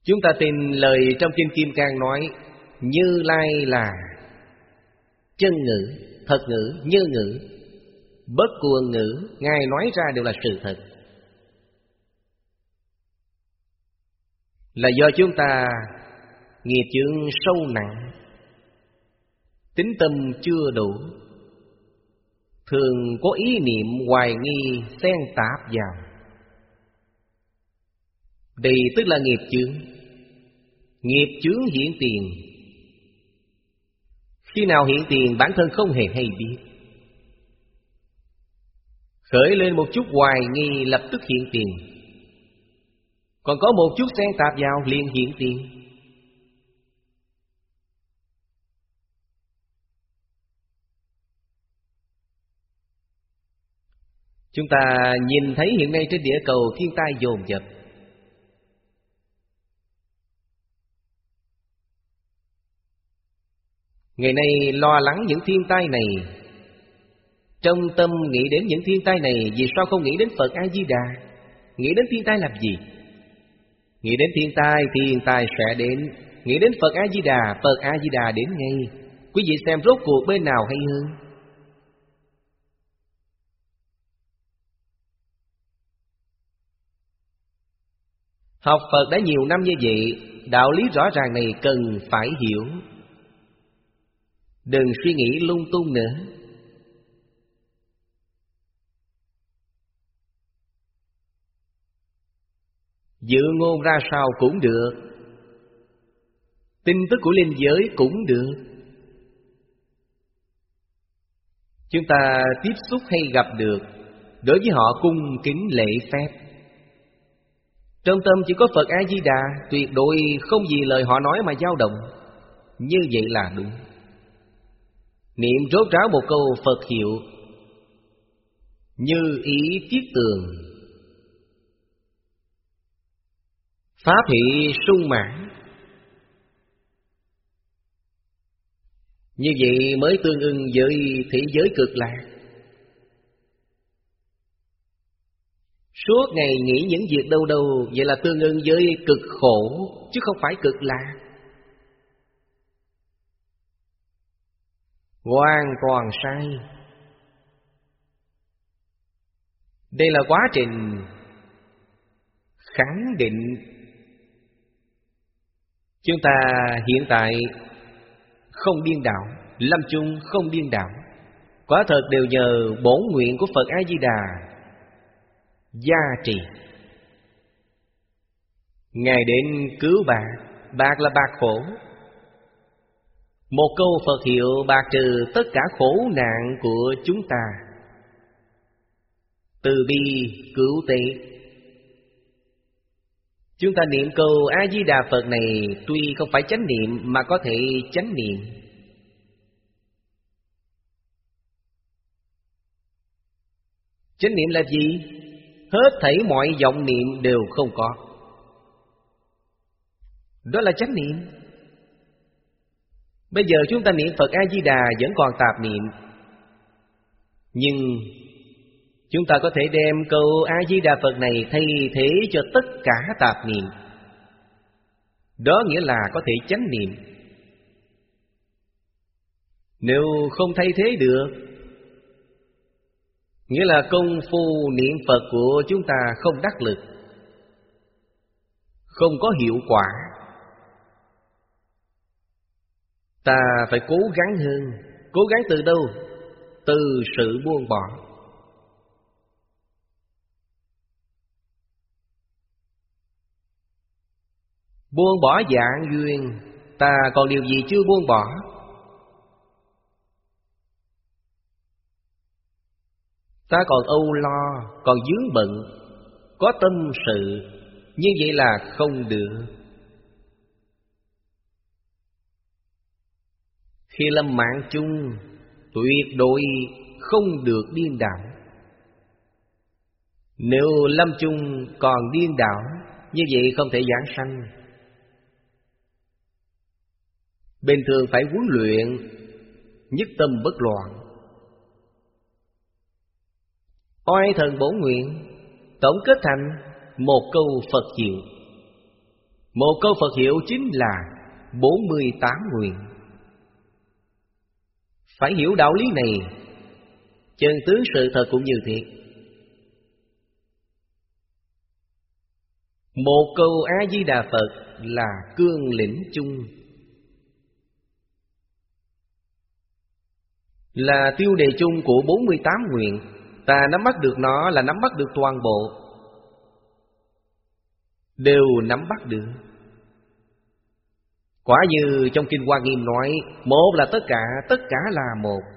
Chúng ta tin lời trong Kinh Kim Cang nói Như Lai là chân ngữ, thật ngữ, như ngữ, bất cuồng ngữ. Ngài nói ra đều là sự thật. Là do chúng ta nghiệp chướng sâu nặng, tín tâm chưa đủ, thường có ý niệm hoài nghi xen tạp vào. Đây tức là nghiệp chướng. Nghiệp chướng hiện tiền. Khi nào hiện tiền bản thân không hề hay biết. Khởi lên một chút hoài nghi lập tức hiện tiền. Còn có một chút xen tạp vào liền hiện tiền. Chúng ta nhìn thấy hiện nay trên địa cầu thiên tai dồn dập. Ngày nay lo lắng những thiên tai này, trong tâm nghĩ đến những thiên tai này, vì sao không nghĩ đến Phật A-di-đà? Nghĩ đến thiên tai làm gì? Nghĩ đến thiên tai sẽ đến. Nghĩ đến Phật A-di-đà, Phật A-di-đà đến ngay. Quý vị xem rốt cuộc bên nào hay hơn? Học Phật đã nhiều năm như vậy, đạo lý rõ ràng này cần phải hiểu. Đừng suy nghĩ lung tung nữa. Dự ngôn ra sao cũng được, tin tức của linh giới cũng được. Chúng ta tiếp xúc hay gặp được, đối với họ cung kính lễ phép. Trong tâm chỉ có Phật A-di-đà, tuyệt đối không vì lời họ nói mà dao động. Như vậy là đúng. Niệm rốt ráo một câu Phật hiệu, như ý kiết tường, pháp hỷ sung mãn. Như vậy mới tương ưng với thế giới cực lạc. Suốt ngày nghĩ những việc đâu đâu, vậy là tương ưng với cực khổ, chứ không phải cực lạc. Hoàn toàn sai. Đây là quá trình khẳng định. Chúng ta hiện tại không điên đảo, lâm chung không điên đảo, quả thật đều nhờ bổn nguyện của Phật A-di-đà gia trì. Ngài đến cứu bạc, bạc là bạc khổ. Một câu Phật hiệu bạc trừ tất cả khổ nạn của chúng ta. Từ bi cứu tế. Chúng ta niệm câu A-di-đà Phật này tuy không phải chánh niệm mà có thể chánh niệm. Chánh niệm là gì? Hết thảy mọi vọng niệm đều không có. Đó là chánh niệm. Bây giờ chúng ta niệm Phật A-di-đà vẫn còn tạp niệm, nhưng chúng ta có thể đem câu A-di-đà Phật này thay thế cho tất cả tạp niệm. Đó nghĩa là có thể chánh niệm. Nếu không thay thế được, nghĩa là công phu niệm Phật của chúng ta không đắc lực, không có hiệu quả. Ta phải cố gắng hơn. Cố gắng từ đâu? Từ sự buông bỏ. Buông bỏ dạng duyên. Ta còn điều gì chưa buông bỏ? Ta còn âu lo, còn vướng bận, có tâm sự. Như vậy là không được. Khi lâm mạng chung, tuyệt đối không được điên đảo. Nếu lâm chung còn điên đảo, như vậy không thể giảng sanh. Bình thường phải huấn luyện, nhất tâm bất loạn. Oai thần bổn nguyện tổng kết thành một câu Phật hiệu, Một câu Phật hiệu chính là 48 nguyện. Phải hiểu đạo lý này, chân tướng sự thật cũng như thế. Một câu A-di-đà Phật là cương lĩnh chung, là tiêu đề chung của 48 nguyện. Ta nắm bắt được nó là nắm bắt được toàn bộ, đều nắm bắt được. Quả như trong Kinh Hoa Nghiêm nói, một là tất cả là một.